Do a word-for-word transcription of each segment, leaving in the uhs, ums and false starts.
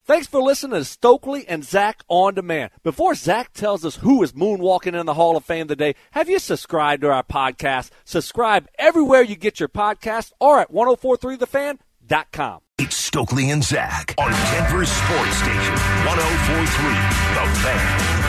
Thanks for listening to Stokely and Zach On Demand. Before Zach tells us who is moonwalking in the Hall of Fame today, have you subscribed to our podcast? Subscribe everywhere you get your podcast or at ten forty-three the fan dot com. It's Stokely and Zach on Denver Sports Station, ten forty-three The Fan.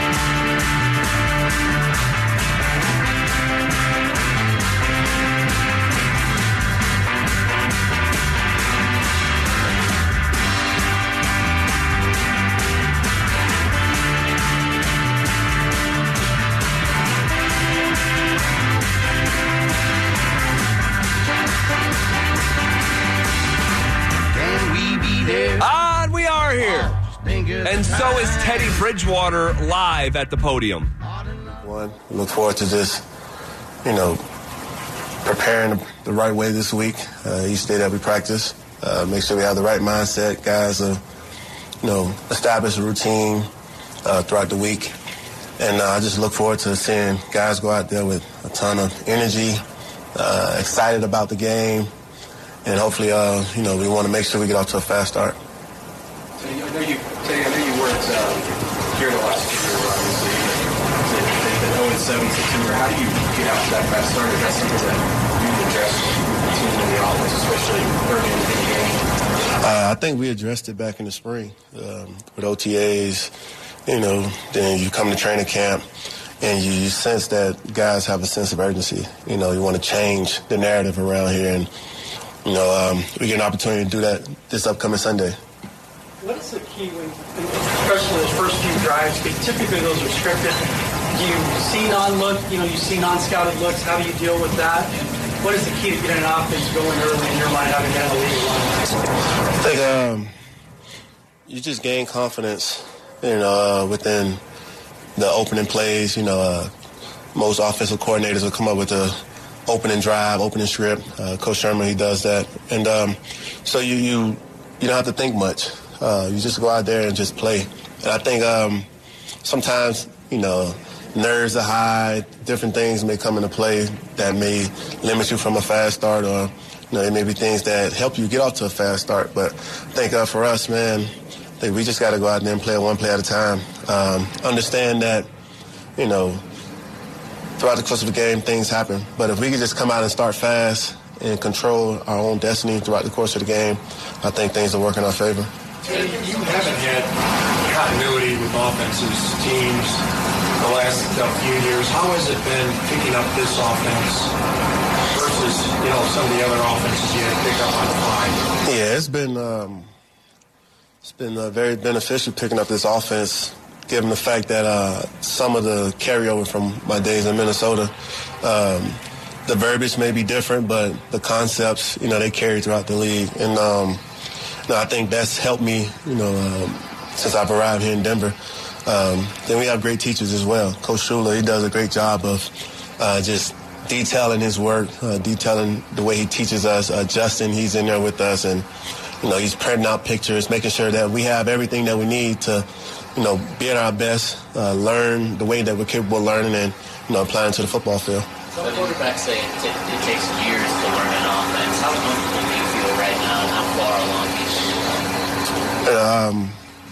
And we are here. And so is Teddy Bridgewater live at the podium. One, look forward to just, you know, preparing the right way this week. Uh, each day that we practice, uh, make sure we have the right mindset. Guys, uh, you know, establish a routine uh, throughout the week. And uh, I just look forward to seeing guys go out there with a ton of energy, uh, excited about the game. And hopefully, uh, you know, we want to make sure we get off to a fast start. So I know you, Teddy, I know you weren't um, here the last year, obviously. They've been oh and seven in September. How do you get out to that fast start? Is that something that you address with the team in the offense, especially early in the game? Uh, I think we addressed it back in the spring um, with O T As. You know, then you come to training camp and you, you sense that guys have a sense of urgency. You know, you want to change the narrative around here, and you know, um, we get an opportunity to do that this upcoming Sunday. What is the key when, especially those first few drives, because typically those are scripted? Do you see non-look, you know, you see non-scouted looks, how do you deal with that? And what is the key to getting an offense going early in your mind, having been in the league? I think um, you just gain confidence, you know, uh, within the opening plays. You know, uh, most offensive coordinators will come up with a opening drive, opening script. Uh, Coach Sherman, he does that. And um, so you, you you don't have to think much. Uh, you just go out there and just play. And I think um, sometimes, you know, nerves are high, different things may come into play that may limit you from a fast start, or, you know, it may be things that help you get off to a fast start. But I think uh, for us, man, I think we just got to go out there and play one play at a time. Um, understand that, you know, throughout the course of the game, things happen. But if we could just come out and start fast and control our own destiny throughout the course of the game, I think things will work in our favor. You haven't had continuity with offenses, teams, the last few years. How has it been picking up this offense versus, you know, some of the other offenses you had to pick up on the fly? Yeah, it's been um, it's been uh, very beneficial picking up this offense, given the fact that uh, some of the carryover from my days in Minnesota, um, the verbiage may be different, but the concepts, you know, they carry throughout the league. And um, you know, I think that's helped me, you know, um, since I've arrived here in Denver. Um, then we have great teachers as well. Coach Shula, he does a great job of uh, just detailing his work, uh, detailing the way he teaches us. Uh, Justin, he's in there with us, and, you know, he's printing out pictures, making sure that we have everything that we need to, you know, be at our best, uh, learn the way that we're capable of learning, and, you know, applying to the football field. The quarterbacks say it, t- it takes years to learn an offense. How comfortable do you feel right now, and how far along do you feel? Um,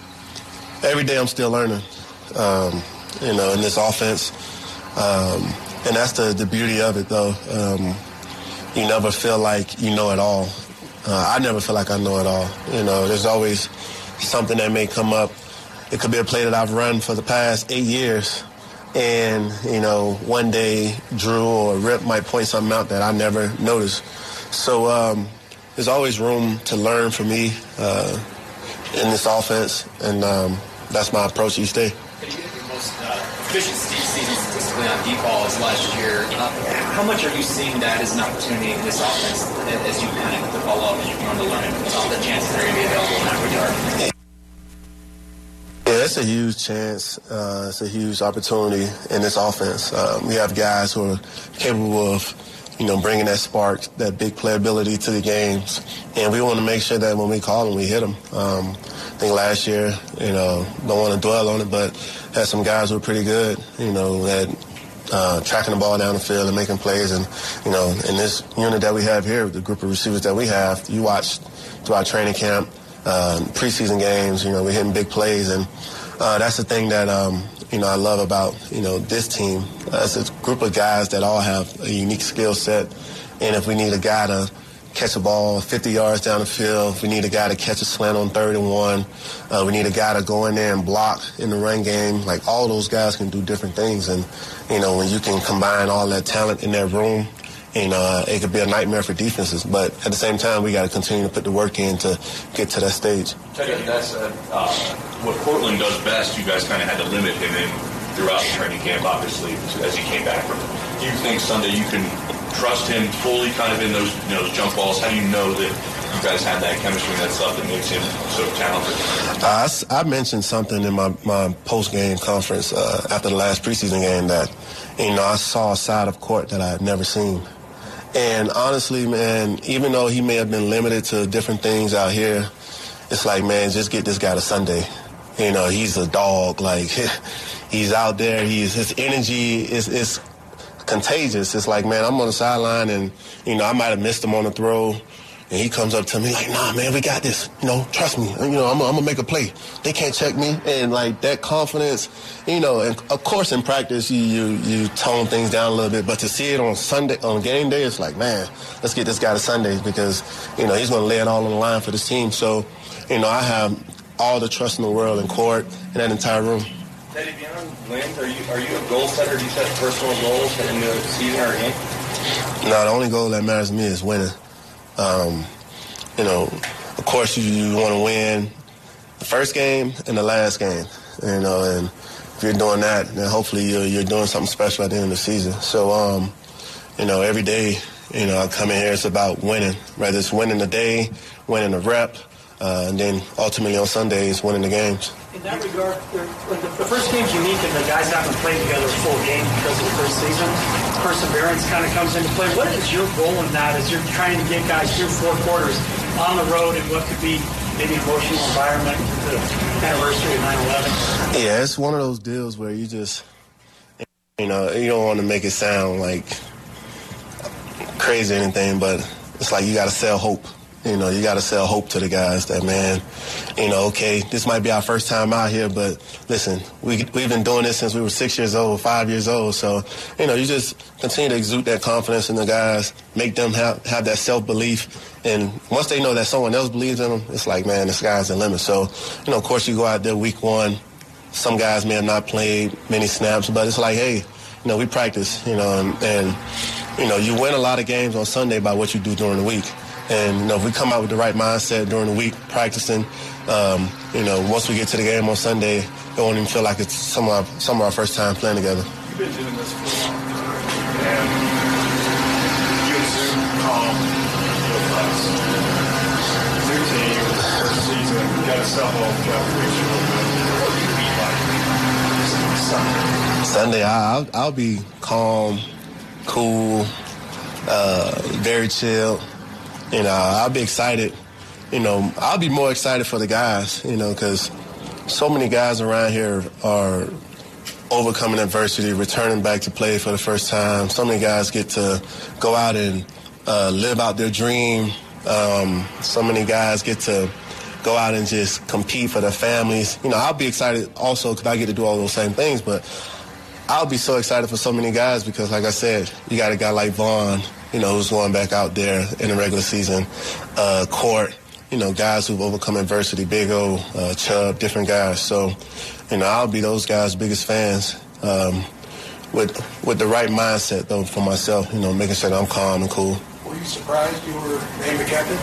every day I'm still learning, um, you know, in this offense. Um, and that's the, the beauty of it, though. Um, you never feel like you know it all. Uh, I never feel like I know it all. You know, there's always something that may come up. It could be a play that I've run for the past eight years. And, you know, one day Drew or Rip might point something out that I never noticed. So um, there's always room to learn for me uh, in this offense, and um, that's my approach each day. You had your most uh, efficient season statistically on deep balls last year. Uh, how much are you seeing that as an opportunity in this offense as you kind of develop and you want to learn it, all the chances that are going to be available in that regard? Yeah, it's a huge chance. Uh, it's a huge opportunity in this offense. Um, we have guys who are capable of, you know, bringing that spark, that big playability to the games. And we want to make sure that when we call them, we hit them. Um, I think last year, you know, don't want to dwell on it, but had some guys who were pretty good, you know, that uh, tracking the ball down the field and making plays. And, you know, in this unit that we have here, the group of receivers that we have, you watch throughout training camp, uh, preseason games. You know, we're hitting big plays, and uh, that's the thing that um, you know I love about you know this team. Uh, it's a group of guys that all have a unique skill set, and if we need a guy to catch a ball fifty yards down the field, if we need a guy to catch a slant on third and one, uh, we need a guy to go in there and block in the run game. Like, all those guys can do different things, and you know when you can combine all that talent in that room, you know, it could be a nightmare for defenses. But at the same time, we got to continue to put the work in to get to that stage. Teddy, that's uh, uh, what Portland does best. You guys kind of had to limit him in throughout the training camp, obviously, as he came back from it. Do you think Sunday you can trust him fully kind of in those, you know, those jump balls? How do you know that you guys have that chemistry and that stuff that makes him so talented? Uh, I, I mentioned something in my, my post-game conference uh, after the last preseason game that, you know, I saw a side of court that I had never seen. And honestly, man, even though he may have been limited to different things out here, it's like, man, just get this guy to Sunday. You know, he's a dog. Like, he's out there. He's his energy is is contagious. It's like, man, I'm on the sideline, and you know, I might have missed him on the throw, and he comes up to me like, nah, man, we got this. You know, trust me. You know, I'm, I'm gonna make a play. They can't check me. And like that confidence, you know. And of course, in practice, you you you tone things down a little bit, but to see it on Sunday, on game day, it's like, man, let's get this guy to Sundays because you know he's gonna lay it all on the line for this team. So, you know, I have all the trust in the world in court and that entire room. Teddy, beyond wins, are you are you a goal setter? Do you set personal goals in the season or a game? No, the only goal that matters to me is winning. Um, you know, of course, you, you want to win the first game and the last game. You know, and if you're doing that, then hopefully you're, you're doing something special at the end of the season. So, um, you know, every day, you know, I come in here, it's about winning. Whether it's winning the day, winning the rep, uh, and then ultimately on Sundays, winning the games. In that regard, the, the first game's unique and the guys haven't played together a full game because of the first season. Perseverance kind of comes into play. What is your goal in that as you're trying to get guys through four quarters on the road in what could be maybe an emotional environment for the anniversary of nine eleven? Yeah, it's one of those deals where you just, you know, you don't want to make it sound like crazy or anything, but it's like you got to sell hope. You know, you got to sell hope to the guys that, man, you know, okay, this might be our first time out here, but listen, we, we've been doing this since we were six years old, five years old. So, you know, you just continue to exude that confidence in the guys, make them have, have that self-belief. And once they know that someone else believes in them, it's like, man, the sky's the limit. So, you know, of course, you go out there week one. Some guys may have not played many snaps, but it's like, hey, you know, we practice, you know, and, and you know, you win a lot of games on Sunday by what you do during the week. And, you know, if we come out with the right mindset during the week, practicing, um, you know, once we get to the game on Sunday, it won't even feel like it's some of our, some of our first time playing together. You've been doing this for a long time, and you assume calm with us. New team, first season, you got to sell home, you got to reach a little bit. What do you mean by Sunday? Sunday, I'll, I'll be calm, cool, uh, very chill. You know, I'll be excited. You know, I'll be more excited for the guys, you know, because so many guys around here are overcoming adversity, returning back to play for the first time. So many guys get to go out and uh, live out their dream. Um, so many guys get to go out and just compete for their families. You know, I'll be excited also because I get to do all those same things, but I'll be so excited for so many guys because, like I said, you got a guy like Vaughn, you know, who's going back out there in the regular season. Uh, Court, you know, guys who've overcome adversity, Big O, uh, Chubb, different guys. So, you know, I'll be those guys' biggest fans um, with with the right mindset, though, for myself, you know, making sure that I'm calm and cool. Were you surprised you were named the captain?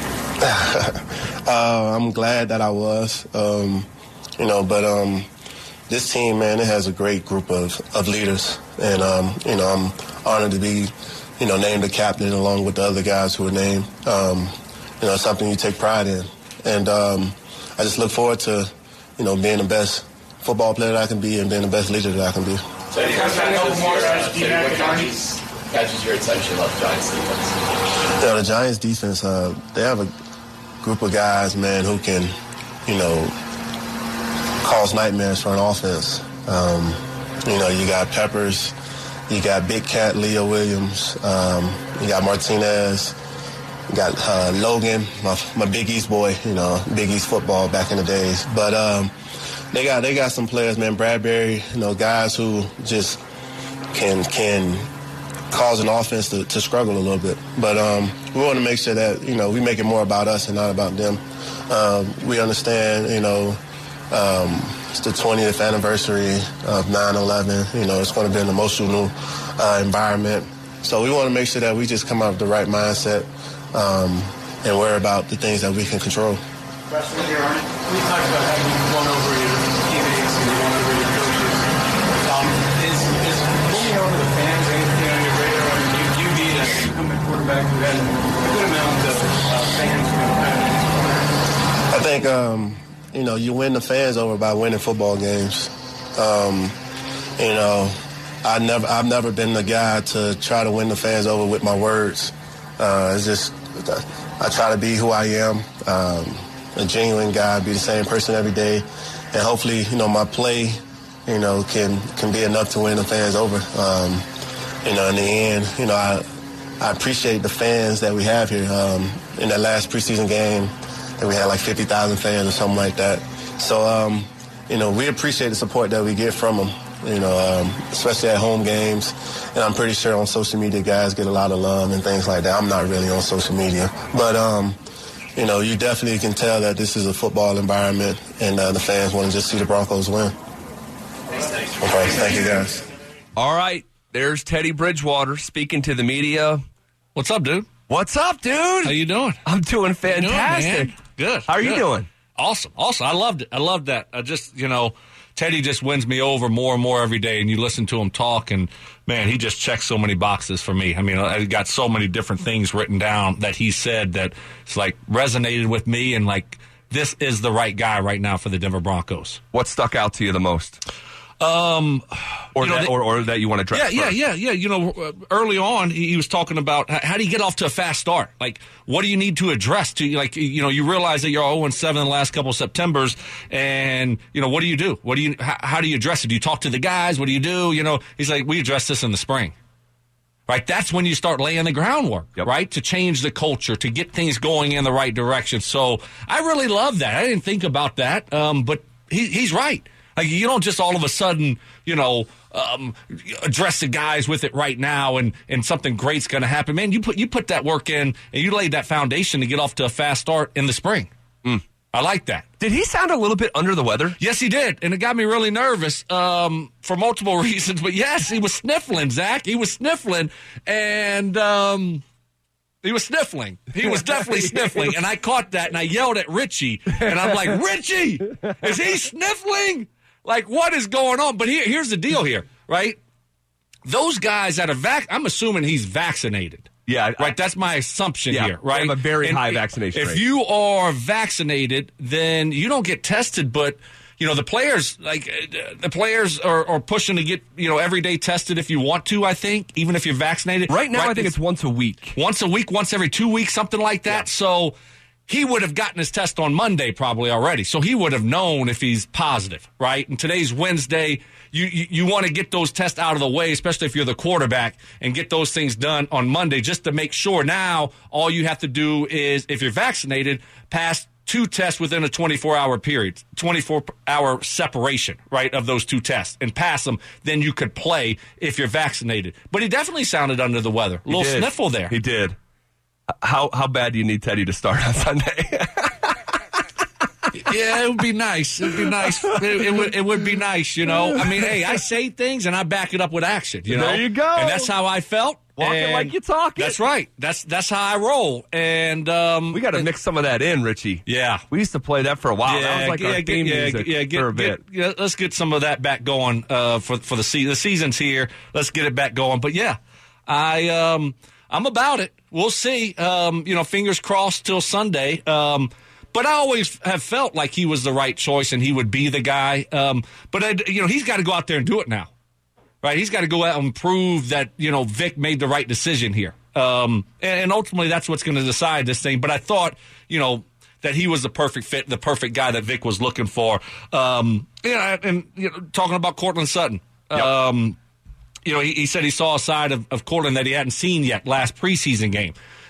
uh, I'm glad that I was, um, you know, but um, this team, man, it has a great group of, of leaders. And, um, you know, I'm honored to be, you know, named the captain along with the other guys who were named. Um, you know, it's something you take pride in. And um, I just look forward to, you know, being the best football player that I can be and being the best leader that I can be. So you guys got a couple more what catches, catches your attention about the Giants defense? You know, the Giants defense, uh, they have a group of guys, man, who can, you know, cause nightmares for an offense. Um, you know, you got Peppers, you got Big Cat, Leo Williams, um, you got Martinez, got uh, Logan, my, my Big East boy, you know, Big East football back in the days. But um, they got they got some players, man. Bradbury, you know, guys who just can can cause an offense to, to struggle a little bit. But um, we want to make sure that, you know, we make it more about us and not about them. Um, we understand, you know, um, it's the twentieth anniversary of nine eleven. You know, it's going to be an emotional uh, environment. So we want to make sure that we just come out with the right mindset um, and worry about the things that we can control. Wrestling here, Arnie. We talked about having you won over your teammates and you won over your coaches. Um, is, is winning over the fans anything on your radar? I mean, you, you need an incumbent quarterback who has a good amount of uh, fans who have I think, um, you know, you win the fans over by winning football games. Um, you know, I never, I've never been the guy to try to win the fans over with my words. Uh, it's just, I try to be who I am, um, a genuine guy, be the same person every day, and hopefully, you know, my play, you know, can can be enough to win the fans over. Um, you know, in the end, you know, I I appreciate the fans that we have here. Um, in that last preseason game, that we had like fifty thousand fans or something like that. So, um, you know, we appreciate the support that we get from them. You know, um, especially at home games. And I'm pretty sure on social media, guys get a lot of love and things like that. I'm not really on social media. But, um, you know, you definitely can tell that this is a football environment, and uh, the fans want to just see the Broncos win. Okay, thank you, guys. All right, there's Teddy Bridgewater speaking to the media. What's up, dude? What's up, dude? How you doing? I'm doing fantastic. Doing, man? Good. How are Good. you doing? Awesome. Awesome. I loved it. I loved that. I just, you know, Teddy just wins me over more and more every day, and you listen to him talk, and, man, he just checks so many boxes for me. I mean, I got so many different things written down that he said that it's, like, resonated with me, and, like, this is the right guy right now for the Denver Broncos. What stuck out to you the most? Um, or, you know, that, the, or or that you want to address Yeah, first? yeah, yeah, yeah. You know, uh, early on, he, he was talking about how, how do you get off to a fast start? Like, what do you need to address? To like, you know, you realize that you're oh and seven in the last couple of Septembers, and you know, what do you do? What do you? How, how do you address it? Do you talk to the guys? What do you do? You know, he's like, we address this in the spring. Right, that's when you start laying the groundwork, yep. right, to change the culture, to get things going in the right direction. So I really love that. I didn't think about that, um, but he, he's right. Like, you don't just all of a sudden, you know, um, address the guys with it right now and, and something great's going to happen. Man, you put you put that work in and you laid that foundation to get off to a fast start in the spring. Mm. I like that. Did he sound a little bit under the weather? Yes, he did, and it got me really nervous um, for multiple reasons. But, yes, he was sniffling, Zach. He was sniffling, and um, he was sniffling. He was definitely sniffling, and I caught that, and I yelled at Richie, and I'm like, Richie, is he sniffling? Like, what is going on? But here, here's the deal here, right? Those guys that are vac, I'm assuming he's vaccinated. Yeah. Right, I, that's my assumption yeah, here, right? I have a very and high vaccination if rate. If you are vaccinated, then you don't get tested, but, you know, the players, like, the players are, are pushing to get, you know, every day tested if you want to, I think, even if you're vaccinated. Right now, right, I think it's, it's once a week. Once a week, once every two weeks, something like that. Yeah. So he would have gotten his test on Monday probably already. So he would have known if he's positive, right? And today's Wednesday. You, you, you want to get those tests out of the way, especially if you're the quarterback, and get those things done on Monday just to make sure. Now, all you have to do is, if you're vaccinated, pass two tests within a twenty-four hour period, twenty-four hour separation, right, of those two tests, and pass them. Then you could play if you're vaccinated. But he definitely sounded under the weather. A little sniffle there. He did. How how bad do you need Teddy to start on Sunday? Yeah, it would be nice. It would be nice. It, it would. It would be nice. You know. I mean, hey, I say things and I back it up with action. You know. There you go. And that's how I felt. Walk it like you talk it. That's right. That's that's how I roll. And um, we got to mix some of that in, Richie. Yeah, we used to play that for a while. Yeah, that was like yeah, our theme yeah, music yeah, get, for a bit. Get, yeah, let's get some of that back going uh, for for the season. The season's here. Let's get it back going. But yeah, I um, I'm about it. We'll see. Um, you know, fingers crossed till Sunday. Um, But I always have felt like he was the right choice and he would be the guy. Um, but, I, you know, he's got to go out there and do it now, right? He's got to go out and prove that, you know, Vic made the right decision here. Um, and, and ultimately that's what's going to decide this thing. But I thought, you know, that he was the perfect fit, the perfect guy that Vic was looking for. Um, yeah, and, you know, talking about Courtland Sutton. Yep. Um, you know, he, he said he saw a side of, of Courtland that he hadn't seen yet last preseason game.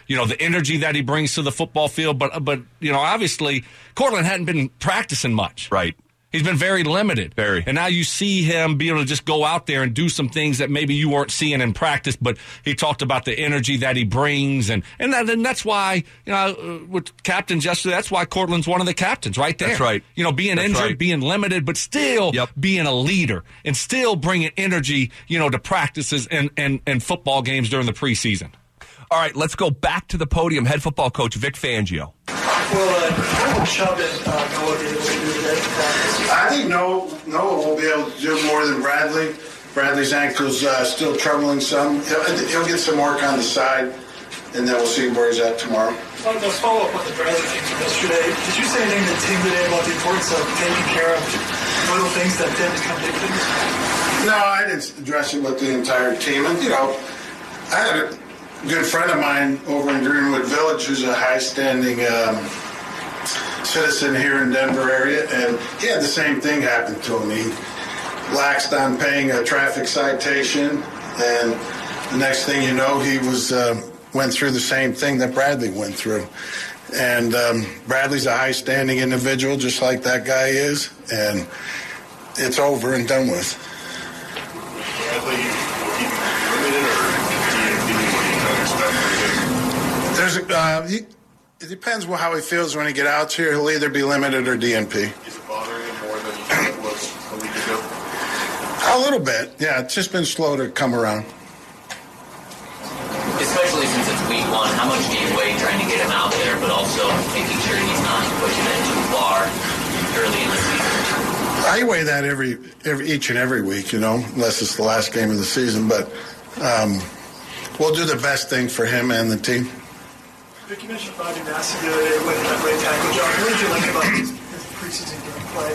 you know, the energy that he brings to the football field. But, but you know, obviously, Courtland hadn't been practicing much. Right. He's been very limited. Very. And now you see him be able to just go out there and do some things that maybe you weren't seeing in practice, but he talked about the energy that he brings. And, and, that, and that's why, you know, with captains yesterday, that's why Courtland's one of the captains right there. That's right. You know, being that's injured, right. being limited, but still yep. being a leader and still bringing energy, you know, to practices and, and, and football games during the preseason. All right, let's go back to the podium. Head football coach Vic Fangio. Well, uh, how will Chubb and uh, Noah be able to do that? I think Noah, Noah will be able to do more than Bradley. Bradley's ankle's uh, still troubling some. He'll, he'll get some work on the side, and then we'll see where he's at tomorrow. Well, let's follow up on the Bradley thing from yesterday. Did you say anything to Tim today about the importance of taking care of little things that then become big things? No, I didn't address it with the entire team. And, you know, I had a good friend of mine over in Greenwood Village who's a high-standing um, citizen here in Denver area, and he had the same thing happen to him. He laxed on paying a traffic citation, and the next thing you know, he was uh, went through the same thing that Bradley went through. And um, Bradley's a high-standing individual, just like that guy is, and it's over and done with. Bradley, will he be limited, or D N P? What do you kind of expect? There's a, uh, he, it depends on how he feels when he gets out here. He'll either be limited or D N P. Is it bothering him more than it was a week ago? A little bit, yeah. It's just been slow to come around. Especially since it's week one, how much do you weigh trying to get him out there, but also making sure he's not pushing it too far early in the season? I weigh that every, every each and every week, you know, unless it's the last game of the season. But um, we'll do the best thing for him and the team. Vic, you mentioned Bobby Massey the other day with that great tackle job. What did you like about his, his preseason game play?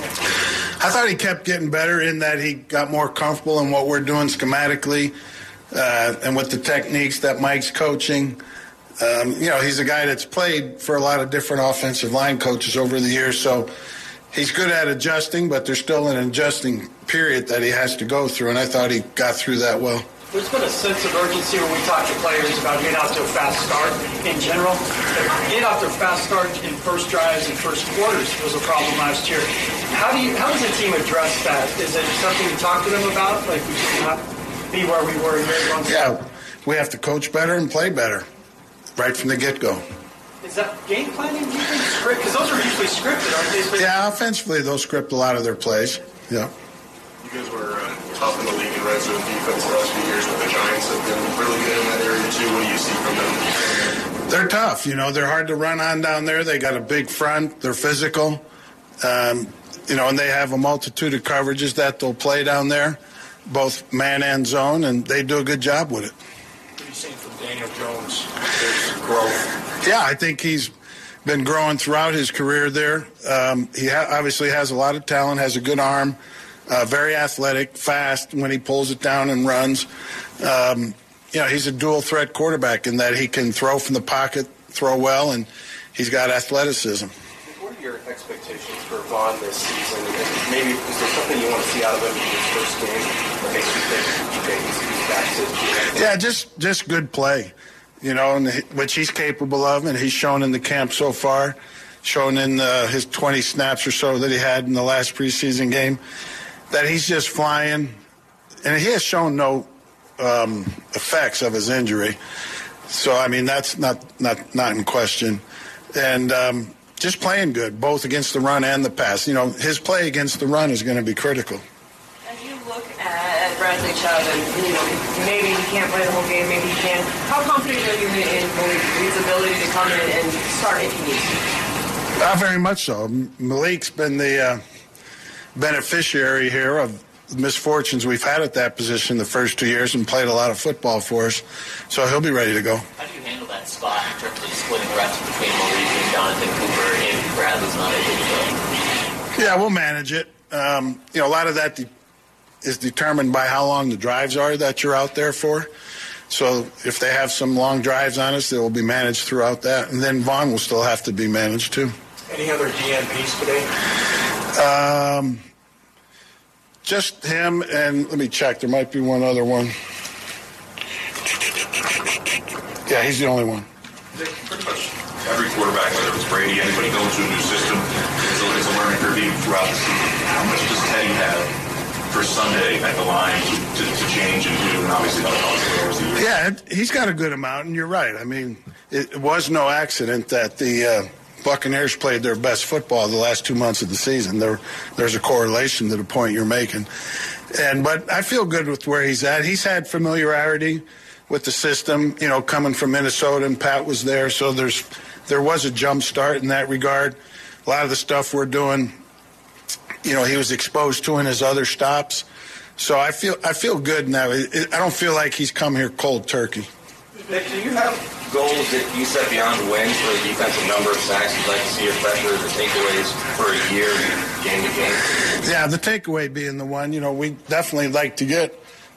I thought he kept getting better in that he got more comfortable in what we're doing schematically uh, and with the techniques that Mike's coaching. Um, you know, he's a guy that's played for a lot of different offensive line coaches over the years, so he's good at adjusting, but there's still an adjusting period that he has to go through, and I thought he got through that well. There's been a sense of urgency when we talk to players about getting out to a fast start in general. Getting out to a fast start in first drives and first quarters was a problem last year. How do you? How does the team address that? Is it something you talk to them about? Like we should not be where we were a year ago? Yeah, we have to coach better and play better right from the get-go. Is that game planning, do you think, script? Because those are usually scripted, aren't they? Yeah, offensively, they'll script a lot of their plays. Yeah. You guys were uh, top in the league in red zone defense the last few years, but the Giants have been really good in that area too. What do you see from them? They're tough. You know, they're hard to run on down there. They got a big front. They're physical. Um, you know, and they have a multitude of coverages that they'll play down there, both man and zone, and they do a good job with it. What are you seeing from Daniel Jones? His growth. Yeah, I think he's been growing throughout his career there. Um, he ha- obviously has a lot of talent, has a good arm. Uh, very athletic, fast when he pulls it down and runs. Um, you know, he's a dual-threat quarterback in that he can throw from the pocket, throw well, and he's got athleticism. What are your expectations for Vaughn this season? And maybe is there something you want to see out of him in his first game that makes you think, okay, he's, he's back to... Yeah, just, just good play, you know, and he, which he's capable of, and he's shown in the camp so far, shown in uh, his twenty snaps or so that he had in the last preseason game, that he's just flying, and he has shown no um, effects of his injury. So, I mean, that's not not, not in question. And um, just playing good, both against the run and the pass. You know, his play against the run is going to be critical. As you look at Bradley Chubb, and, you know, maybe he can't play the whole game, maybe he can, how confident are you in his ability to come in and start if he needs to? Not very much so. Malik's been the... Uh, beneficiary here of misfortunes we've had at that position the first two years and played a lot of football for us, so he'll be ready to go. How do you handle that spot in terms of splitting reps between Malik and Jonathan Cooper if Bradley's not able to go? Yeah, we'll manage it. Um, you know, a lot of that de- is determined by how long the drives are that you're out there for. So if they have some long drives on us, they will be managed throughout that. And then Vaughn will still have to be managed too. Any other D N Ps today? Um, just him, and let me check. There might be one other one. Yeah, he's the only one. Pretty much every quarterback, whether it's Brady, anybody going to a new system, is a, is a learning curve even throughout the season. How much does Teddy have for Sunday at the line to, to, to change and do? And obviously, not all yeah, he's got a good amount, and you're right. I mean, it, it was no accident that the uh, Buccaneers played their best football the last two months of the season. There, there's a correlation to the point you're making. And but I feel good with where he's at. He's had familiarity with the system, you know, coming from Minnesota, and Pat was there, so there's there was a jump start in that regard. A lot of the stuff we're doing, you know, he was exposed to in his other stops. So I feel I feel good now. It, it, I don't feel like he's come here cold turkey. Nick, do you have goals that you set beyond wins for the defensive number of sacks you'd like to see, or pressures or takeaways for a year, game to game? Yeah, the takeaway being the one, you know, we definitely like to get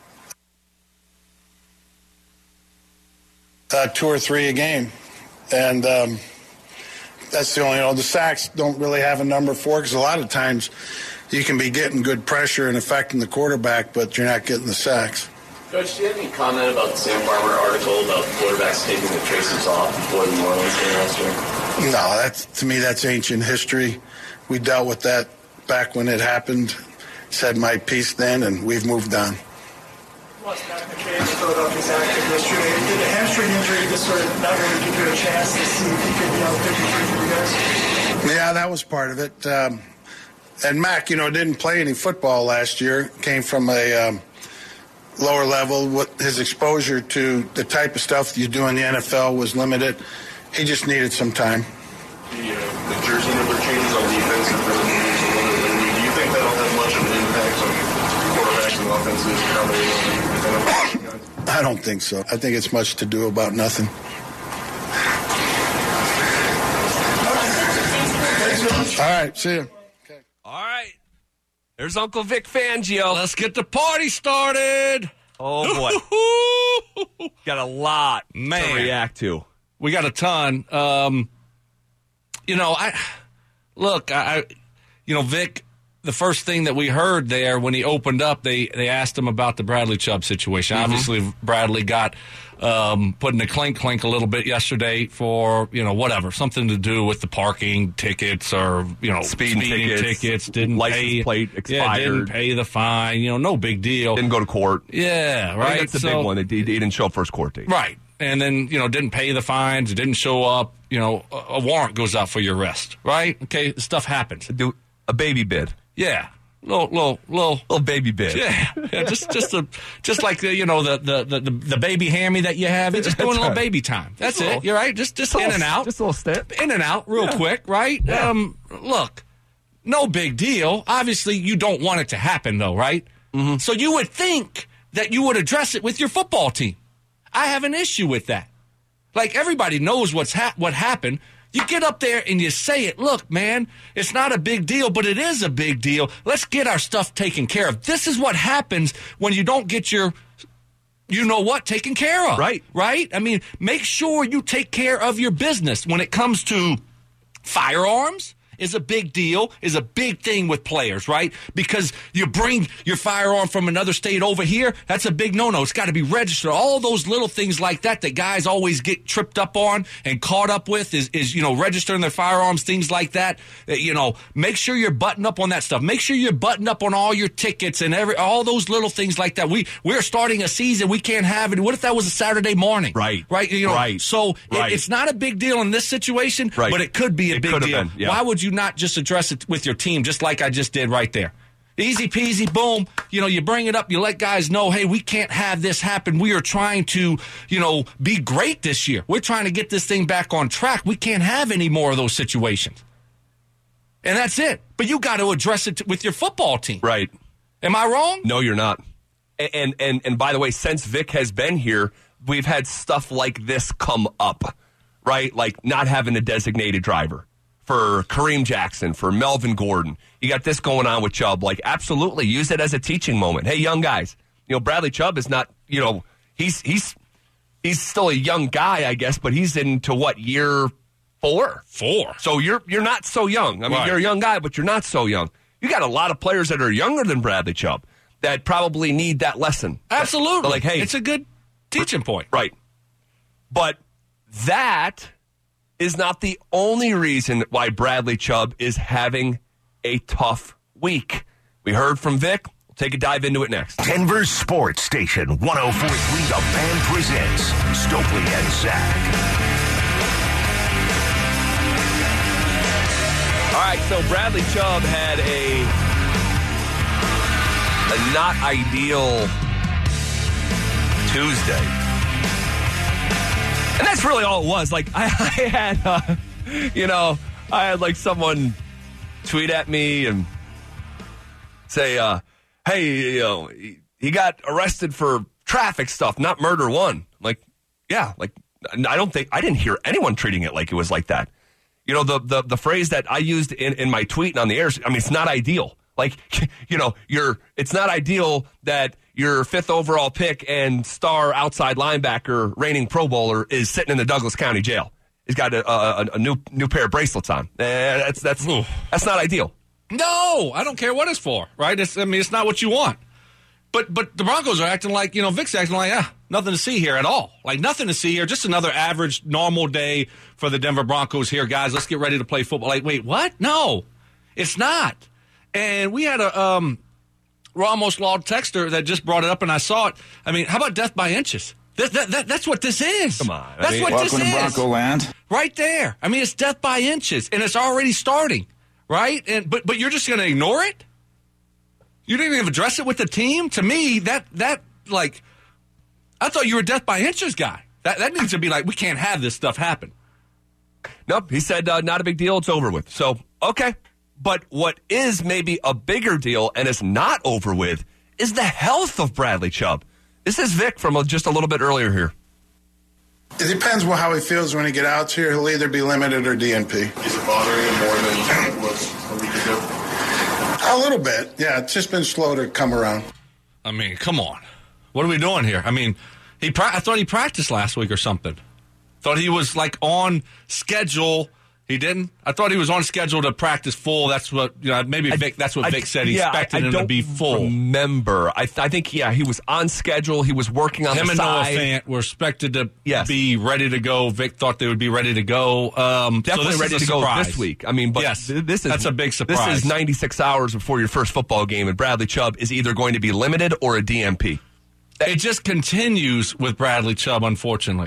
uh, two or three a game. And um, that's the only, you know, the sacks don't really have a number for, because a lot of times you can be getting good pressure and affecting the quarterback, but you're not getting the sacks. Coach, do you have any comment about the Sam Farmer article about quarterbacks taking the traces off before the New Orleans game last year? No, that's, to me, that's ancient history. We dealt with that back when it happened. Said my piece then, and we've moved on. Lost back in the cage, Philadelphia's active yesterday. Did the hamstring injury just sort of not really give you a chance to see if he could be out fifty-three for you guys? Yeah, that was part of it. Um, and Mac, you know, didn't play any football last year. Came from a um, lower level. What his exposure to the type of stuff you do in the N F L was limited. He just needed some time. The, uh, the jersey number changes on defense and for the moves and one of the league. Do you think that'll have much of an impact on quarterbacks and offenses? How they, I don't think so. I think it's much to do about nothing. All right, see you. Okay. All right. There's Uncle Vic Fangio. Let's get the party started. Oh, boy. Got a lot Man. to react to. We got a ton. Um, you know, I look, I, you know, Vic, the first thing that we heard there when he opened up, they, they asked him about the Bradley Chubb situation. Mm-hmm. Obviously, Bradley got um, put in a clink clink a little bit yesterday for, you know, whatever, something to do with the parking tickets or, you know, speeding, speeding tickets, tickets, didn't license pay, plate expired. Yeah, didn't pay the fine, you know, no big deal. Didn't go to court. Yeah, right. I think that's the so, big one. He, he didn't show up for his court date. Right. And then, you know, didn't pay the fines, didn't show up, you know, a, a warrant goes out for your arrest, right? Okay, stuff happens. Do a baby bid. Yeah. Little, little, little, little baby bid. Yeah, yeah. Just, just a, just like the, you know, the, the, the, the baby hammy that you have. You're just doing a little baby time. That's it. Little, You're right. Just, just in little, and out. Just a little step. In and out, real yeah. quick, right? Yeah. Um, look, no big deal. Obviously, you don't want it to happen, though, right? Mm-hmm. So you would think that you would address it with your football team. I have an issue with that. Like everybody knows what's ha- what happened. You get up there and you say it. Look, man, it's not a big deal, but it is a big deal. Let's get our stuff taken care of. This is what happens when you don't get your, you know what, taken care of. Right. Right? I mean, make sure you take care of your business when it comes to firearms. Is a big deal, is a big thing with players, right? Because you bring your firearm from another state over here, that's a big no-no. It's got to be registered. All those little things like that that guys always get tripped up on and caught up with is, is you know, registering their firearms, things like that. Uh, you know, make sure you're buttoned up on that stuff. Make sure you're buttoned up on all your tickets and every all those little things like that. We, we're starting a season. We can't have it. What if that was a Saturday morning? Right. Right. You know, right. So right. It, it's not a big deal in this situation, right. but it could be a it big deal. Been, yeah. Why would you not just address it with your team just like I just did right there? Easy peasy, boom. You know, you bring it up, you let guys know, hey, we can't have this happen. We are trying to, you know, be great this year. We're trying to get this thing back on track. We can't have any more of those situations. And that's it. But you got to address it with your football team. Right. Am I wrong? No, you're not. And and and by the way, since Vic has been here, we've had stuff like this come up, right? Like not having a designated driver for Kareem Jackson, for Melvin Gordon. You got this going on with Chubb. Like, absolutely, use it as a teaching moment. Hey, young guys, you know, Bradley Chubb is not, you know, he's he's he's still a young guy, I guess, but he's into what, year four? Four. So you're you're not so young. I mean, right. You're a young guy, but you're not so young. You got a lot of players that are younger than Bradley Chubb that probably need that lesson. Absolutely. Like, hey, it's a good teaching point. Right. But that is not the only reason why Bradley Chubb is having a tough week. We heard from Vic. We'll take a dive into it next. Denver Sports Station one oh four point three The Fan presents Stokely and Zach. All right, so Bradley Chubb had a, a not ideal Tuesday. And that's really all it was. Like, I, I had, uh, you know, I had like someone tweet at me and say, uh, hey, you know, he, he got arrested for traffic stuff, not murder one. Like, yeah, like, I don't think, I didn't hear anyone treating it like it was like that. You know, the, the, the phrase that I used in, in my tweet and on the air, I mean, it's not ideal. Like, you know, you're, it's not ideal that your fifth overall pick and star outside linebacker, reigning Pro Bowler, is sitting in the Douglas County Jail. He's got a, a, a new new pair of bracelets on. Uh, that's that's Ooh. that's not ideal. No, I don't care what it's for, right? It's, I mean, it's not what you want. But but the Broncos are acting like, you know, Vic's acting like, ah, nothing to see here at all. Like, nothing to see here. Just another average, normal day for the Denver Broncos here, guys. Let's get ready to play football. Like, wait, what? No, it's not. And we had a um, Ramos Law texter that just brought it up, and I saw it. I mean, how about death by inches? That, that, that, that's what this is. Come on. That's I mean, what this is. Welcome to Bronco land. Right there. I mean, it's death by inches, and it's already starting, right? And But but you're just going to ignore it? You didn't even address it with the team? To me, that, that like, I thought you were a death by inches guy. That, that needs to be like, we can't have this stuff happen. Nope. He said, uh, not a big deal. It's over with. So, okay. But what is maybe a bigger deal and is not over with is the health of Bradley Chubb. This is Vic from a, just a little bit earlier here. It depends on how he feels when he get out here. He'll either be limited or D N P. Is it bothering him more than it was a week ago? A little bit, yeah. It's just been slow to come around. I mean, come on. What are we doing here? I mean, he. Pra- I thought he practiced last week or something. Thought he was, like, on schedule. He didn't? I thought he was on schedule to practice full. That's what, you know, maybe Vic, that's what I, Vic said. He yeah, expected I, I him to be full. remember. I, th- I think, yeah, he was on schedule. He was working on him the and side. Noah Fant were expected to yes. be ready to go. Vic thought they would be ready to go. Um, Definitely so this ready is a to go surprise. this week. I mean, but yes, th- this is that's a big surprise. This is ninety-six hours before your first football game, and Bradley Chubb is either going to be limited or a D M P. It just continues with Bradley Chubb, unfortunately.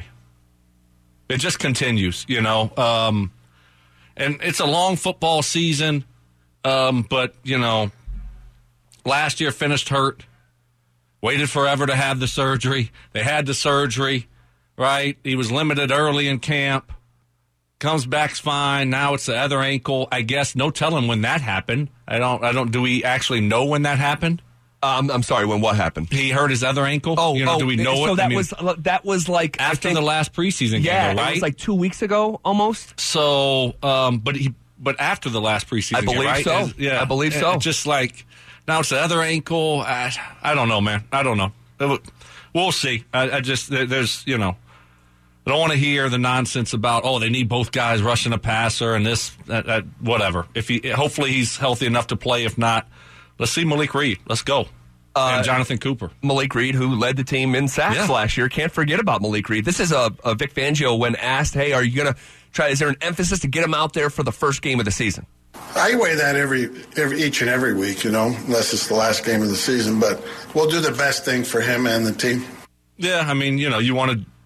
It just continues, you know. Um, and it's a long football season, um, but, you know, last year finished hurt, waited forever to have the surgery. They had the surgery, right? He was limited early in camp, comes back fine. Now it's the other ankle. I guess no telling when that happened. I don't, I don't, do we actually know when that happened? Um, I'm sorry, when what happened? He hurt his other ankle? Oh, you know, oh do we know so it? that I mean, was that was like after think, the last preseason yeah, game, though, right? It was like two weeks ago, almost. So, um, but he, but after the last preseason I game, believe right? so. As, yeah, I believe it, so. It just like now it's the other ankle. I, I don't know, man. I don't know. We'll see. I, I just there's you know. I don't want to hear the nonsense about, oh, they need both guys rushing a passer and this, that, that, whatever. If he, hopefully he's healthy enough to play. If not, let's see Malik Reed. Let's go. Uh, and Jonathan Cooper. Malik Reed, who led the team in sacks yeah. last year. Can't forget about Malik Reed. This is a, a Vic Fangio when asked, hey, are you going to try, is there an emphasis to get him out there for the first game of the season? I weigh that every, every each and every week, you know, unless it's the last game of the season. But we'll do the best thing for him and the team. Yeah, I mean, you know, you want to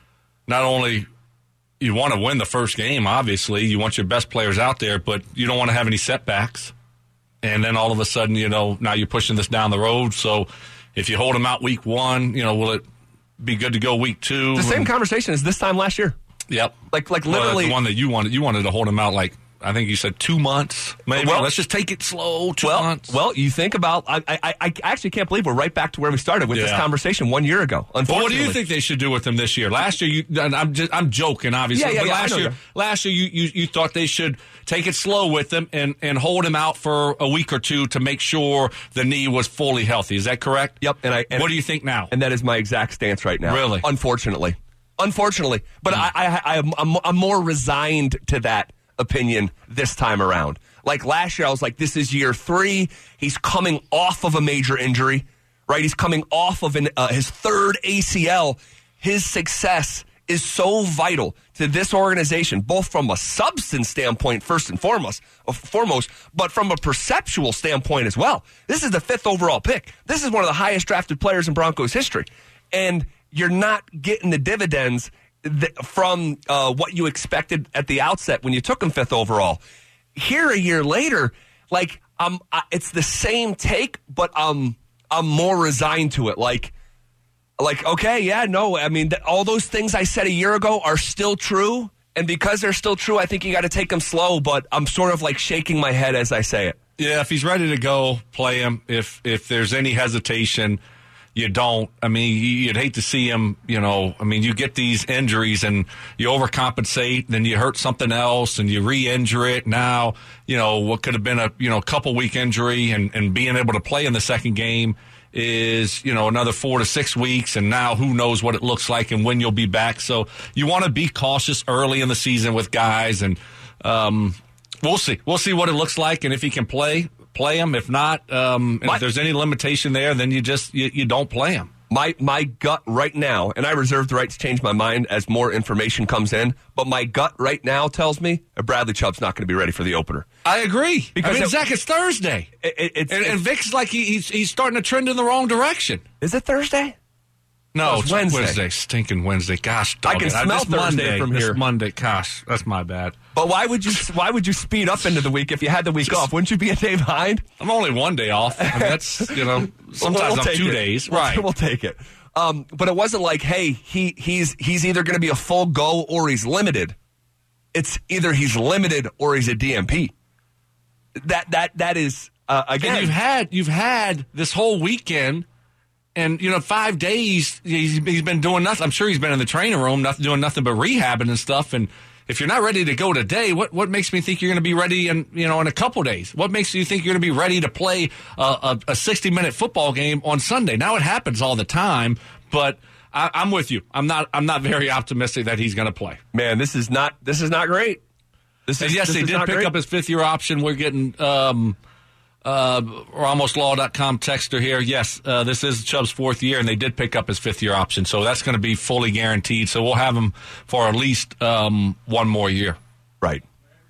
not only you want to win the first game, obviously. You want your best players out there, but you don't want to have any setbacks. And then all of a sudden, you know, now you're pushing this down the road. So if you hold them out week one, you know, will it be good to go week two? The same and, conversation as this time last year. Yep. Like, like well, literally. That's the one that you wanted. You wanted to hold them out like, I think you said two months, maybe. Well, let's just take it slow, two well, months. Well, you think about, I, I, I actually can't believe we're right back to where we started with yeah. this conversation one year ago, unfortunately. Well, what do you think they should do with them this year? Last year, you, I'm just, I'm joking, obviously. Yeah, yeah, but yeah, last year, that. last year you, you, you thought they should take it slow with them and, and hold him out for a week or two to make sure the knee was fully healthy. Is that correct? Yep. And I. And, what do you think now? And that is my exact stance right now. Really? Unfortunately. Unfortunately. But mm. I, I, I, I'm, I'm more resigned to that opinion this time around. Like last year, I was like, this is year three. He's coming off of a major injury, right? He's coming off of an, uh, his third A C L. His success is so vital to this organization, both from a substance standpoint, first and foremost, uh, foremost, but from a perceptual standpoint as well. This is the fifth overall pick. This is one of the highest drafted players in Broncos history. And you're not getting the dividends th- from uh, what you expected at the outset when you took him fifth overall. Here a year later, like, um, uh, it's the same take, but um, I'm more resigned to it. Like, Like, okay, yeah, no, I mean, th- all those things I said a year ago are still true, and because they're still true, I think you got to take them slow, but I'm sort of like shaking my head as I say it. Yeah, if he's ready to go, play him. If if there's any hesitation, you don't. I mean, you'd hate to see him, you know, I mean, you get these injuries and you overcompensate, then you hurt something else and you re-injure it. Now, you know, what could have been a, you know, couple week injury and, and being able to play in the second game is, you know, another four to six weeks, and now who knows what it looks like and when you'll be back. So you want to be cautious early in the season with guys, and um, we'll see. We'll see what it looks like, and if he can play, play him. If not, um, and if there's any limitation there, then you just you, you don't play him. My my gut right now, and I reserve the right to change my mind as more information comes in, but my gut right now tells me that Bradley Chubb's not going to be ready for the opener. I agree. Because I mean, it, Zach, it's Thursday. It, it, it's, and, it's, and Vic's like he, he's he's starting to trend in the wrong direction. Is it Thursday? No, oh, it's Wednesday. Wednesday. Stinking Wednesday. Gosh, dog I can it. smell this Thursday Monday, from this here. Monday. Gosh, that's my bad. But why would you why would you speed up into the week if you had the week Just, off? Wouldn't you be a day behind? I'm only one day off. I mean, that's, you know, sometimes we'll I'm two it. days. We'll, Right. We'll take it. Um, but it wasn't like, hey, he he's he's either going to be a full go or he's limited. It's either he's limited or he's a D M P. That that that is uh, again. And you've had you've had this whole weekend, and you know, five days he's, he's been doing nothing. I'm sure he's been in the training room, nothing, doing nothing but rehabbing and stuff. And if you're not ready to go today, what what makes me think you're going to be ready in you know in a couple days? What makes you think you're going to be ready to play a, a, a sixty minute football game on Sunday? Now it happens all the time, but I, I'm with you. I'm not I'm not very optimistic that he's going to play. Man, this is not this is not great. This is, and yes, this they is did not pick great. up his fifth year option. We're getting um, uh, Ramos Law dot com texter here. Yes, uh, this is Chubb's fourth year, and they did pick up his fifth year option. So that's going to be fully guaranteed. So we'll have him for at least um, one more year. Right.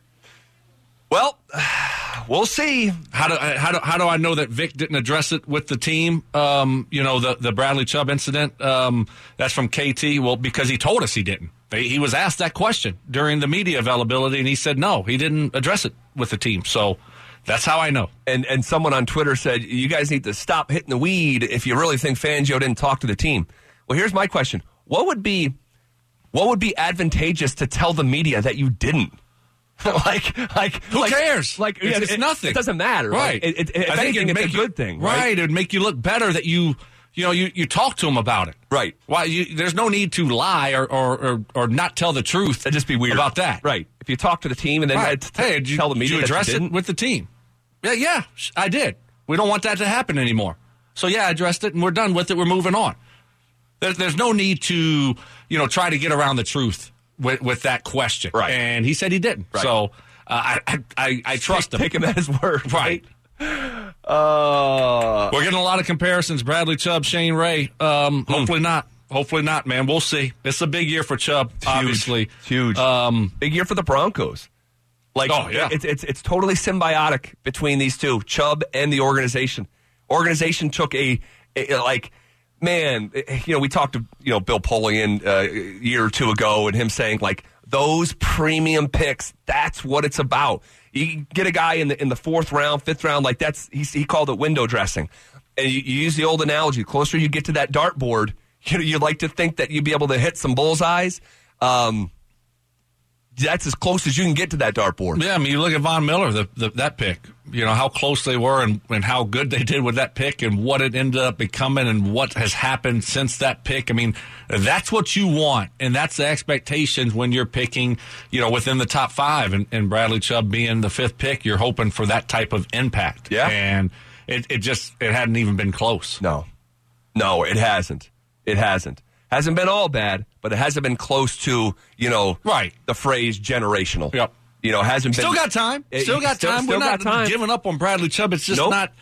Well, we'll see. How do how do how do I know that Vic didn't address it with the team? Um, you know, the the Bradley Chubb incident. Um, that's from K T. Well, because he told us he didn't. They, he was asked that question during the media availability, and he said no, he didn't address it with the team. So that's how I know. And and someone on Twitter said, you guys need to stop hitting the weed if you really think Fangio didn't talk to the team. Well, here's my question: What would be what would be advantageous to tell the media that you didn't? like, like, who like, cares? Like, it's, yeah, it's it, nothing. It doesn't matter, right? Like, it, it, if I think anything, it'd it's make a good you, thing, right? right? It would make you look better that you, you know, you, you talk to him about it, right? Why? You, there's no need to lie or, or, or, or not tell the truth. That'd just be weird about that, right? If you talk to the team and then right. t- hey, did you, tell the media did you address that you it with the team? Yeah, yeah, I did. We don't want that to happen anymore. So yeah, I addressed it, and we're done with it. We're moving on. There's, there's no need to, you know, try to get around the truth with, with that question. Right. And he said he didn't. Right. So uh, I, I, I trust take, him. Take him at his word. Right. Uh, We're getting a lot of comparisons. Bradley Chubb, Shane Ray. Um, hopefully not. Hopefully not, man. We'll see. It's a big year for Chubb, huge, obviously. Huge. Um, big year for the Broncos. Like, oh, yeah. it's, it's, it's totally symbiotic between these two, Chubb and the organization. Organization took a, a like, man, you know, we talked to, you know, Bill Polian uh, a year or two ago and him saying, like, those premium picks, that's what it's about. You get a guy in the in the fourth round, fifth round, like that's, he, he called it window dressing. And you, you use the old analogy, the closer you get to that dartboard, you know, you'd like to think that you'd be able to hit some bullseyes. Um, that's as close as you can get to that dartboard. Yeah, I mean, you look at Von Miller, the, the, that pick, you know, how close they were and, and how good they did with that pick and what it ended up becoming and what has happened since that pick. I mean, that's what you want, and that's the expectations when you're picking, you know, within the top five. And, and Bradley Chubb being the fifth pick, you're hoping for that type of impact. Yeah. And it, it just, it hadn't even been close. No. No, it hasn't. It hasn't. Hasn't been all bad, but it hasn't been close to, you know, right. the phrase generational. Yep. You know, hasn't been. Still got time. Still got still, time. Still We're not got time. giving up on Bradley Chubb. It's just nope. not,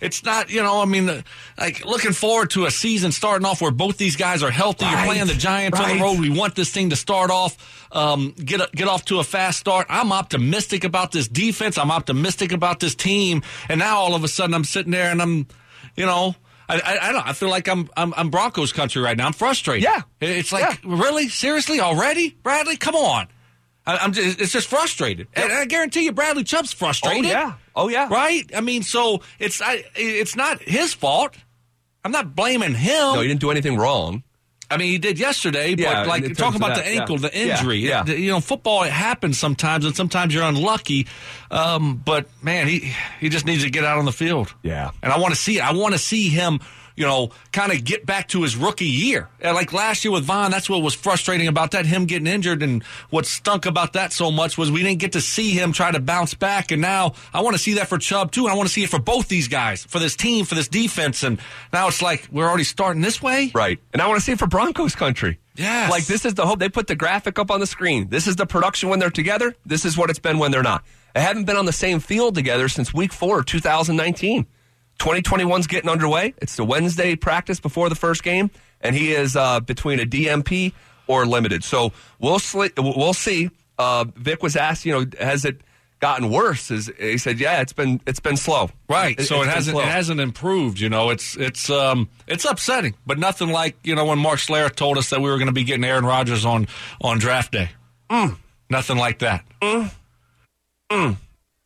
it's not, you know, I mean, the, like looking forward to a season starting off where both these guys are healthy. Right. You're playing the Giants right. on the road. We want this thing to start off, um, get a, get off to a fast start. I'm optimistic about this defense. I'm optimistic about this team. And now all of a sudden I'm sitting there and I'm, you know, I, I, I don't. I feel like I'm, I'm I'm Broncos country right now. I'm frustrated. Yeah, it's like yeah. really, seriously, already, Bradley? Come on. I, I'm just, it's just frustrated, yep. and I guarantee you, Bradley Chubb's frustrated. Oh yeah, oh yeah, right. I mean, so it's I, it's not his fault. I'm not blaming him. No, he didn't do anything wrong. I mean, he did yesterday, yeah, but like talk about that, the ankle, yeah. the injury. Yeah, yeah. It, you know, football, it happens sometimes, and sometimes you're unlucky. Um, but man, he he just needs to get out on the field. Yeah, and I want to see it. I want to see him. You know, kind of get back to his rookie year. Like last year with Von, that's what was frustrating about that, him getting injured. And what stunk about that so much was we didn't get to see him try to bounce back. And now I want to see that for Chubb, too. And I want to see it for both these guys, for this team, for this defense. And now it's like we're already starting this way. Right. And I want to see it for Broncos country. Yes. Like this is the hope. They put the graphic up on the screen. This is the production when they're together. This is what it's been when they're not. They haven't been on the same field together since week four of two thousand nineteen. twenty twenty-one's getting underway. It's the Wednesday practice before the first game, and he is uh, between a D M P or limited. So we'll sli- we'll see. Uh, Vic was asked, you know, has it gotten worse? Is he said, yeah, it's been it's been slow. Right. It, so it hasn't slow. it hasn't improved. You know, it's it's um it's upsetting, but nothing like you know when Mark Schlereth told us that we were going to be getting Aaron Rodgers on on draft day. Mm. Nothing like that. Mm. Mm.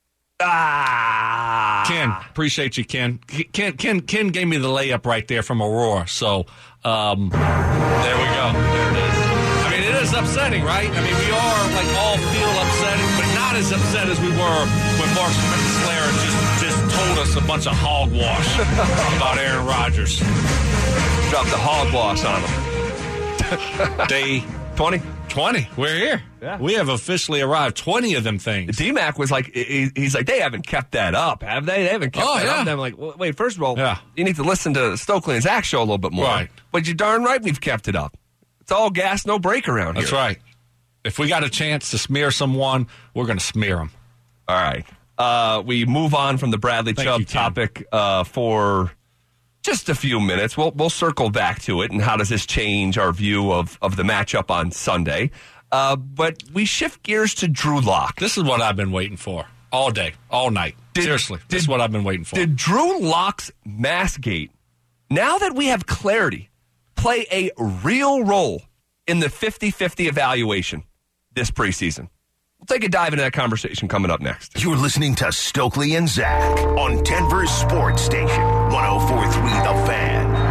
Ah, Ken, appreciate you, Ken. Ken, Ken, Ken gave me the layup right there from Aurora. So um, there we go. There it is. I mean, it is upsetting, right? I mean, we are like all feel upsetting, but not as upset as we were when Mark Schlereth just just told us a bunch of hogwash about Aaron Rodgers. Dropped the hogwash on him. Day twenty. twenty. We're here. Yeah. We have officially arrived. twenty of them things. D-Mac was like, he, he's like, they haven't kept that up, have they? They haven't kept oh, that yeah. up. And I'm like, well, wait, first of all, yeah. you need to listen to Stokely and Zach show a little bit more. Right. But you're darn right we've kept it up. It's all gas, no break around That's here. That's right. If we got a chance to smear someone, we're going to smear them. All right. Uh, we move on from the Bradley Thank Chubb you, topic uh, for just a few minutes. We'll we'll circle back to it and how does this change our view of, of the matchup on Sunday. Uh, but we shift gears to Drew Lock. This is what I've been waiting for all day, all night. Did, Seriously, did, this is what I've been waiting for. Did Drew Lock's Massgate, now that we have clarity, play a real role in the fifty-fifty evaluation this preseason? We'll take a dive into that conversation coming up next. You're listening to Stokely and Zach on Denver's Sports Station, one oh four point three The Fan.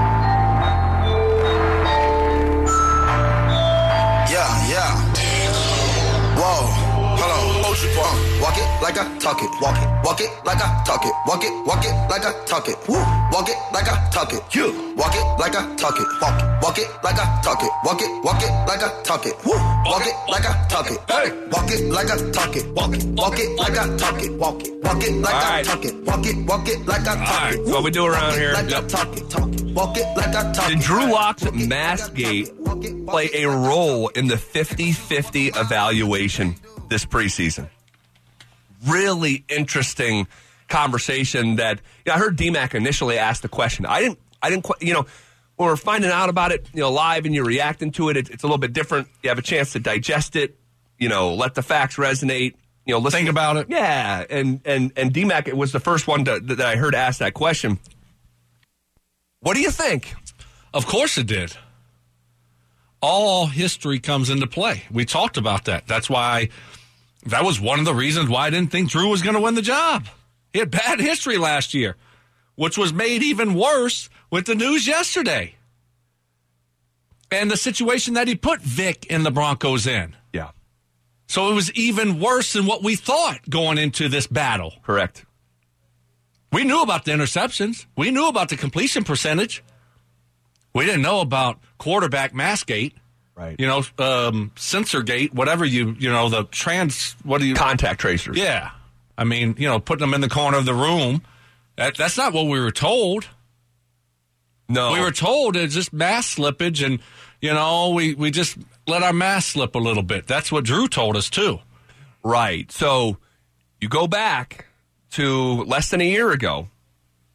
Yeah, yeah. Whoa, hold on. Uh, walk it like I talk it. Walk it. Walk it like I talk it. Walk it. Walk it like I talk it. Woo. Walk it like I talk it. You. Walk it like I talk it. Walk it. Walk it like I talk it. Walk it. Walk it like I talk it. Woo. Walk it like I talk it. Hey. Walk it like I talk it. Walk it. Walk it like I talk it. Walk it. Walk it like I talk it. Walk it. Walk it like I talk it. What we do around here? Like I talk it. Talk it. Walk it like I talk it. Did Drew Lock's Massgate play a role in the fifty-fifty evaluation this preseason? Really interesting conversation that you know, I heard D-Mac initially ask the question. I didn't, I didn't, you know, when we're finding out about it, you know, live and you're reacting to it, it, it's a little bit different. You have a chance to digest it, you know, let the facts resonate, you know, listen. Think about it. Yeah. And, and, and D-Mac was the first one to, that I heard ask that question. What do you think? Of course it did. All history comes into play. We talked about that. That's why that was one of the reasons why I didn't think Drew was going to win the job. He had bad history last year, which was made even worse with the news yesterday. And the situation that he put Vic and the Broncos in. Yeah. So it was even worse than what we thought going into this battle. Correct. We knew about the interceptions. We knew about the completion percentage. We didn't know about quarterback Massgate. Right. You know, um, sensor gate, whatever you, you know, the trans, what do you? Contact tracers. Yeah. I mean, you know, putting them in the corner of the room. That, that's not what we were told. No. We were told it's just mass slippage and, you know, we, we just let our mass slip a little bit. That's what Drew told us, too. Right. So you go back to less than a year ago,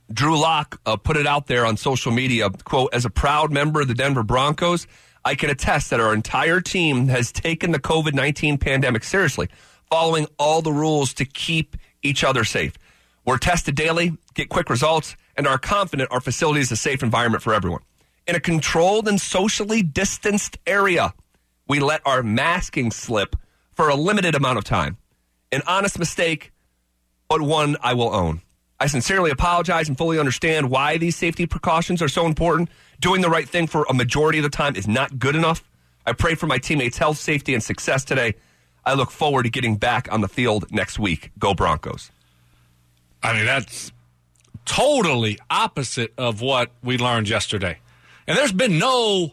Drew Lock uh, put it out there on social media, quote, as a proud member of the Denver Broncos, I can attest that our entire team has taken the covid nineteen pandemic seriously, following all the rules to keep each other safe. We're tested daily, get quick results, and are confident our facility is a safe environment for everyone. In a controlled and socially distanced area, we let our masking slip for a limited amount of time. An honest mistake, but one I will own. I sincerely apologize and fully understand why these safety precautions are so important. Doing the right thing for a majority of the time is not good enough. I pray for my teammates' health, safety, and success today. I look forward to getting back on the field next week. Go Broncos. I mean, that's totally opposite of what we learned yesterday. And there's been no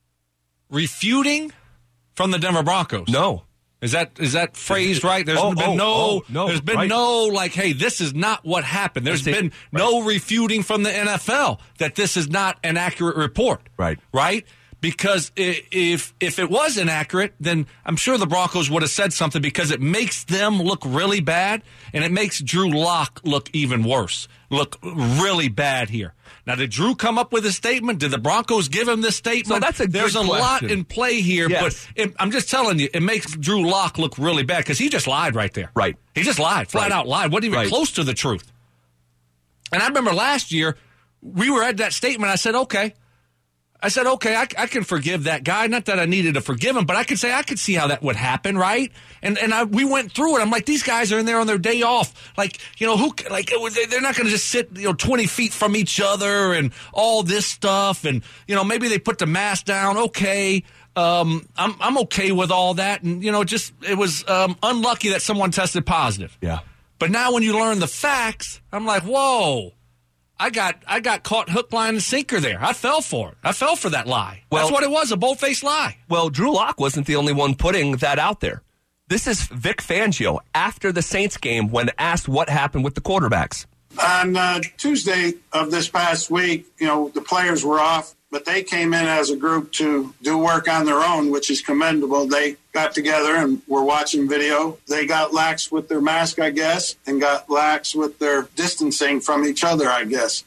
refuting from the Denver Broncos. No. Is that is that phrased right? There's oh, been oh, no, oh, no there's been right. no like, hey, this is not what happened. There's That's been right. no refuting from the N F L that this is not an accurate report. Right. Right? Because if if it was inaccurate, then I'm sure the Broncos would have said something, because it makes them look really bad, and it makes Drew Lock look even worse, look really bad here. Now, did Drew come up with a statement? Did the Broncos give him this statement? So that's a good There's a question. lot in play here, Yes. but it, I'm just telling you, it makes Drew Lock look really bad, because he just lied right there. Right. He just lied, flat Right. out lied, wasn't even Right. close to the truth. And I remember last year, we were at that statement, I said, okay. I said, okay, I, I can forgive that guy. Not that I needed to forgive him, but I could say I could see how that would happen, right? And and I, we went through it. I'm like, these guys are in there on their day off. Like, you know, who? Like, it was, they're not going to just sit, you know, twenty feet from each other and all this stuff. And, you know, maybe they put the mask down. Okay. Um, I'm I'm okay with all that. And, you know, just it was um, unlucky that someone tested positive. Yeah. But now when you learn the facts, I'm like, whoa. I got I got caught hook, line, and sinker there. I fell for it. I fell for that lie. Well, That's what it was, a bold-faced lie. Well, Drew Lock wasn't the only one putting that out there. This is Vic Fangio after the Saints game when asked what happened with the quarterbacks. On uh, Tuesday of this past week, you know, the players were off, but they came in as a group to do work on their own, which is commendable. They got together and were watching video. They got lax with their mask, I guess, and got lax with their distancing from each other, I guess.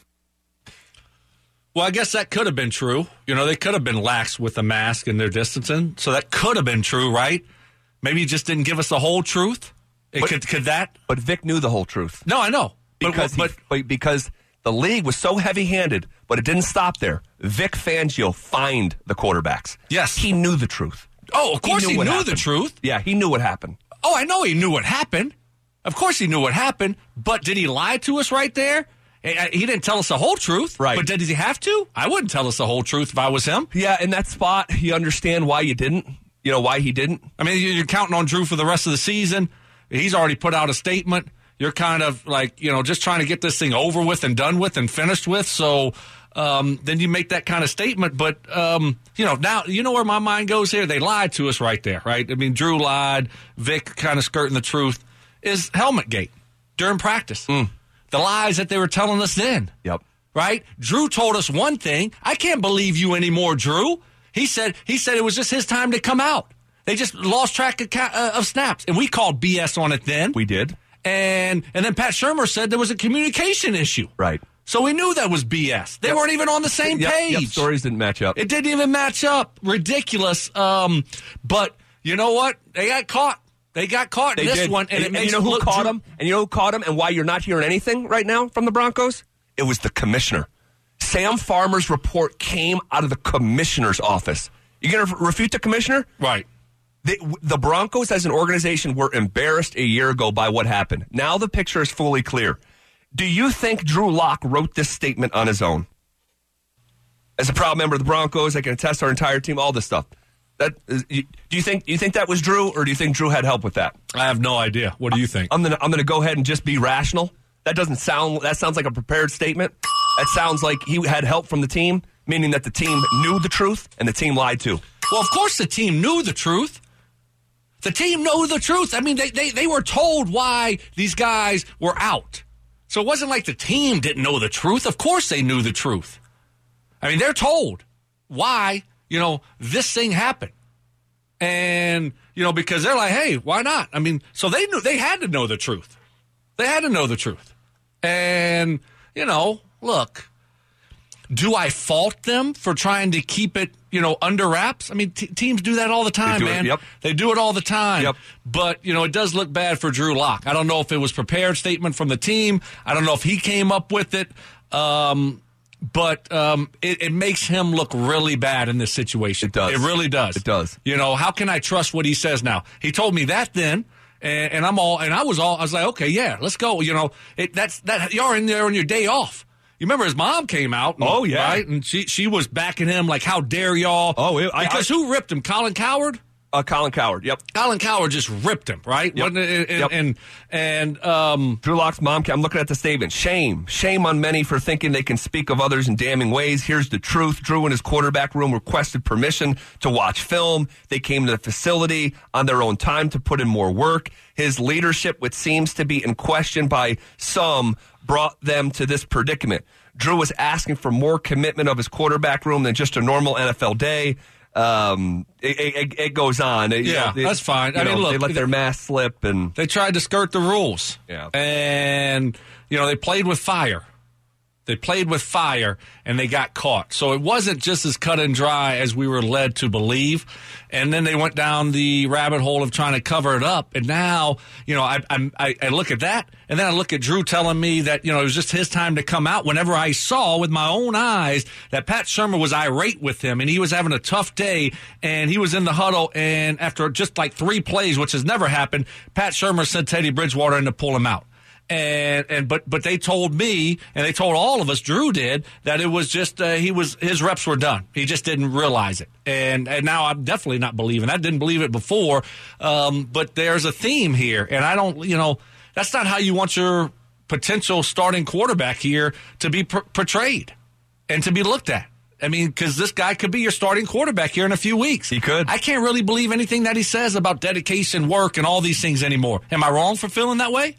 Well, I guess that could have been true. You know, they could have been lax with the mask and their distancing. So that could have been true, right? Maybe he just didn't give us the whole truth. It But- could, could that? But Vic knew the whole truth. No, I know. Because, but, he, but because the league was so heavy-handed, but it didn't stop there. Vic Fangio fined the quarterbacks. Yes. He knew the truth. oh, of course he knew, what the happened. truth. Yeah, he knew what happened. Oh, I know he knew what happened. Of course he knew what happened. But did he lie to us right there? Eh, He didn't tell us the whole truth. Right. But did he have to? I wouldn't tell us the whole truth if I was him. Yeah, in that spot, you understand why you didn't. You know, why he didn't. I mean, you're counting on Drew for the rest of the season. He's already put out a statement. You're kind of like, you know, just trying to get this thing over with and done with and finished with. So um, then you make that kind of statement. But, um, you know, now, you know where my mind goes here? They lied to us right there, right? I mean, Drew lied. Vic kind of skirting the truth. Is Helmet Gate during practice. Mm. The lies that they were telling us then. Yep. Right? Drew told us one thing. I can't believe you anymore, Drew. He said he said it was just his time to come out. They just lost track of, uh, of snaps. And we called B S on it then. We did. And and then Pat Shurmur said there was a communication issue. Right. So we knew that was B S. They Yep. weren't even on the same Yep, page. Yep, stories didn't match up. It didn't even match up. Ridiculous. Um, but you know what? They got caught. They got caught in They this did. one. And, And, it and makes you know who look caught Drew- him? And you know who caught him and why you're not hearing anything right now from the Broncos? It was the commissioner. Sam Farmer's report came out of the commissioner's office. You going to refute the commissioner? Right. The, the Broncos as an organization were embarrassed a year ago by what happened. Now the picture is fully clear. Do you think Drew Lock wrote this statement on his own? As a proud member of the Broncos, I can attest our entire team, all this stuff. That is, you, do you think you think that was Drew, or do you think Drew had help with that? I have no idea. What do you think? I'm gonna I'm gonna go ahead and just be rational. That doesn't sound. That sounds like a prepared statement. That sounds like he had help from the team, meaning that the team knew the truth and the team lied too. Well, of course the team knew the truth. The team knew the truth. I mean, they, they, they were told why these guys were out. So it wasn't like the team didn't know the truth. Of course they knew the truth. I mean, they're told why, you know, this thing happened. And, you know, because they're like, hey, why not? I mean, so they knew, they had to know the truth. They had to know the truth. And, you know, look, do I fault them for trying to keep it, you know, under wraps? I mean, t- teams do that all the time, They do it, man. yep. They do it all the time. Yep. But, you know, it does look bad for Drew Lock. I don't know if it was prepared statement from the team. I don't know if he came up with it. Um, but um, it, it makes him look really bad in this situation. It does. It really does. It does. You know, how can I trust what he says now? He told me that then. And, and I'm all, and I was all, I was like, okay, yeah, let's go. You know, it, that's that you're in there on your day off. You remember his mom came out. And, oh yeah, right, and she she was backing him like, how dare y'all? Oh, it, I, because I, who ripped him? Colin Cowherd. Uh, Colin Cowherd. Yep. Colin Cowherd just ripped him, right? Yep. Wasn't it? And, yep. and and um, Drew Lock's mom. I'm looking at the statement. Shame, shame on many for thinking they can speak of others in damning ways. Here's the truth. Drew and his quarterback room requested permission to watch film. They came to the facility on their own time to put in more work. His leadership, which seems to be in question by some, brought them to this predicament. Drew was asking for more commitment of his quarterback room than just a normal N F L day. Um, it, it, it goes on. You yeah, know, they, that's fine. I know, mean, look, they let they, their mask slip, and they tried to skirt the rules. Yeah, and you know they played with fire. They played with fire, and they got caught. So it wasn't just as cut and dry as we were led to believe. And then they went down the rabbit hole of trying to cover it up. And now, you know, I, I, I look at that, and then I look at Drew telling me that, you know, it was just his time to come out whenever I saw with my own eyes that Pat Shurmur was irate with him, and he was having a tough day, and he was in the huddle, and after just like three plays, which has never happened, Pat Shurmur sent Teddy Bridgewater in to pull him out. And and but but they told me, and they told all of us, Drew did, that it was just uh, he was his reps were done. He just didn't realize it, and and now I'm definitely not believing. I didn't believe it before, um, but there's a theme here, and I don't, you know, that's not how you want your potential starting quarterback here to be per- portrayed and to be looked at. I mean, because this guy could be your starting quarterback here in a few weeks. He could. I can't really believe anything that he says about dedication, work, and all these things anymore. Am I wrong for feeling that way?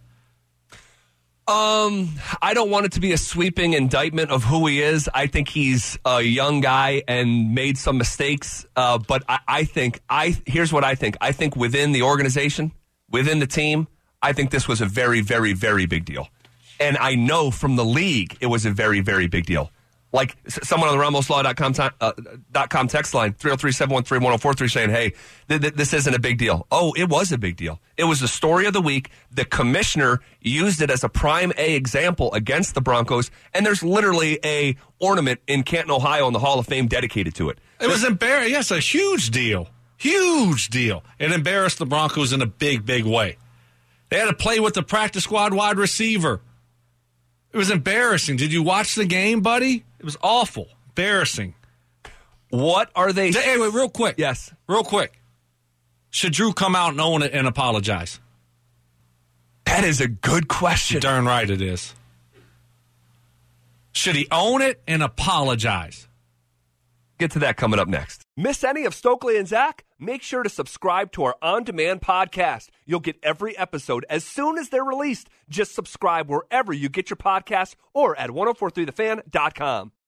Um, I don't want it to be a sweeping indictment of who he is. I think he's a young guy and made some mistakes. Uh, but I, I think I here's what I think. I think within the organization, within the team, I think this was a very, very, very big deal. And I know from the league it was a very, very big deal. Like someone on the Ramos Law dot com uh, dot com text line, three oh three, seven one three, one oh four three, saying, hey, th- th- this isn't a big deal. Oh, it was a big deal. It was the story of the week. The commissioner used it as a prime A example against the Broncos, and there's literally a ornament in Canton, Ohio in the Hall of Fame dedicated to it. It was embarrassing. Yes, a huge deal. Huge deal. It embarrassed the Broncos in a big, big way. They had to play with the practice squad wide receiver. It was embarrassing. Did you watch the game, buddy? It was awful. Embarrassing. What are they? Hey, wait, real quick. Yes. Real quick. Should Drew come out and own it and apologize? That is a good question. Darn right it is. Should he own it and apologize? Get to that coming up next. Miss any of Stokely and Zach? Make sure to subscribe to our on-demand podcast. You'll get every episode as soon as they're released. Just subscribe wherever you get your podcasts or at ten forty-three the fan dot com.